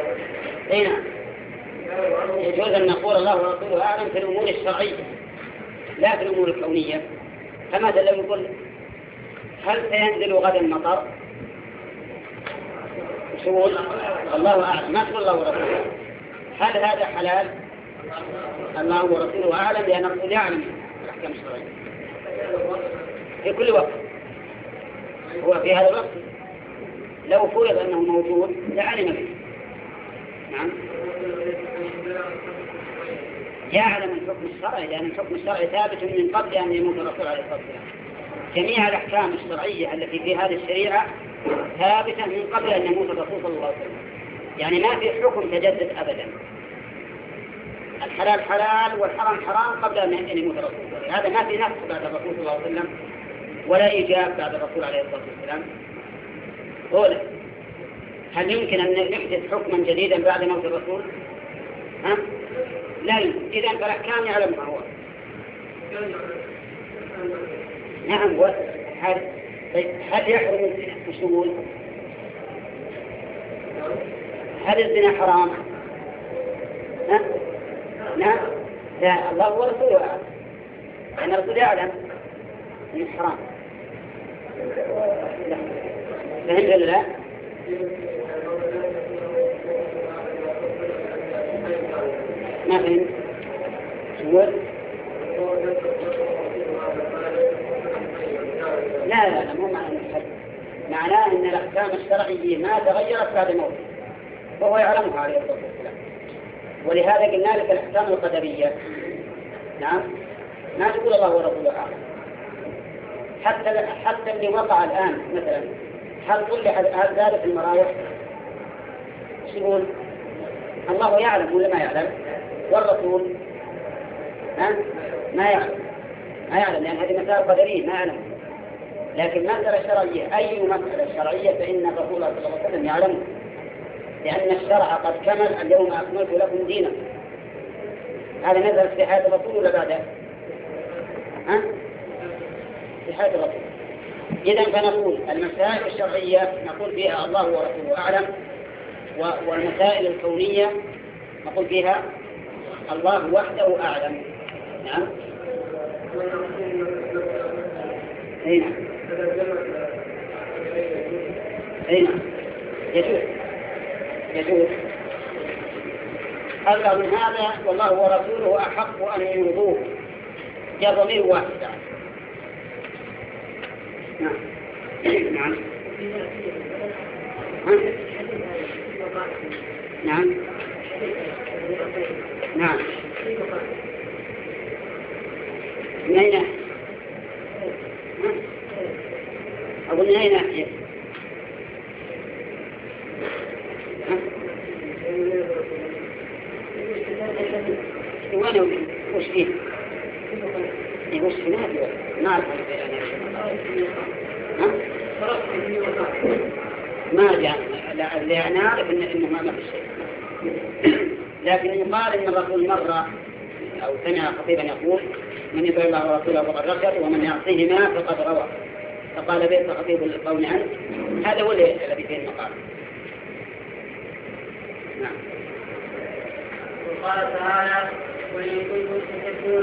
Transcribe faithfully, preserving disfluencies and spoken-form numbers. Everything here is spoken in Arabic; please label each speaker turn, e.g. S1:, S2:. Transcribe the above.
S1: أي نعم، يجوز أن نقول الله ورسوله أعلم في الأمور الشرعية لا في الأمور الكونية. فماذا لو يقول هل سينزل غدا المطر؟ تقول الله أعلم، ما تقول الله ورسوله. هل هذا حلال؟ الله ورسوله أعلم، لأن الرسول يعلم الأحكام الشرعية في كل وقت. هو في هذا الوقت لو فرض أنه موجود لعلم به. نعم، يعلم الحكم الشرعي، لأن الحكم الشرعي ثابت من قبل أن يموت الرسول عليه الصلاة والسلام. جميع الأحكام الشرعية التي في هذه الشريعة ثابتة من قبل أن يموت الرسول صلى الله عليه وسلم. يعني ما في حكم تجدد أبدا. الحلال حلال والحرام حرام قبل أن يموت الرسول. هذا ما في نفس بعد الرسول صلى الله عليه وسلم ولا إيجاب بعد الرسول عليه الصلاة والسلام. قوله هل يمكن أن نحدث حكما جديدا بعد موت الرسول؟ ها؟ لا يمكن. إذن فالأحكام يعلم ما هو. نعم. هل هل يحرم الشمول؟ هل الزنا حرام؟ ها؟ نعم. لا، الله ورسوله أعلم، لأن الرسول يعلم أنه حرام. لا. فهمت ولا لا؟ ما فهمت. شو؟ لا لا لا، مو معنى الحد. معناه أن الأحكام الشرعية ما تغيرت بعد موته وهو يعلمها عليه الصلاة والسلام. ولهذا قلنا لك الأحكام القدرية. نعم، ما تقول الله ورسوله أعلم. حتى حتى اللي وقع الآن مثلا، هل قل لي هل ذلك المرايح؟ ايش يقول؟ الله يعلم ولا ما يعلم؟ والرسول ها؟ ما يعلم، ما يعلم، لأن هذه مسائل قدرية ما يعلم. لكن مسألة شرعية، أي مسألة شرعية فإن الرسول صلى الله عليه وسلم يعلم، لأن الشرع قد كمل. اليوم أكملت لكم دينكم. هذا نزل في حياة الرسول ولا بعده؟ ها؟ في حياة الرسول. إذن فنقول المسائل الشرعية نقول فيها الله ورسوله أعلم، والمسائل الكونية نقول فيها الله وحده أعلم. نعم. أين أين يجوز يجوز أبلغ من هذا، والله ورسوله أحق أن يرضوه. جاء ضمير واحد. نعم. نعم. نعم. نعم. من أين؟ أقول من أين ناحية؟ وين وش فيه؟ وش فيه؟ نعرف. ما جاء. لا نعرف إن إنه ما في شيء. لكن يقال إن الرسول مرة أو سمع خطيبا يقول من يطيع الله ورسوله فقد رشد ومن يعصيهما فقد غوى. فقال بيت خطيب القوم عنه. هذا هو الذي فيه المقال. نعم.
S2: وقال تعالى وإن كنتم تحبون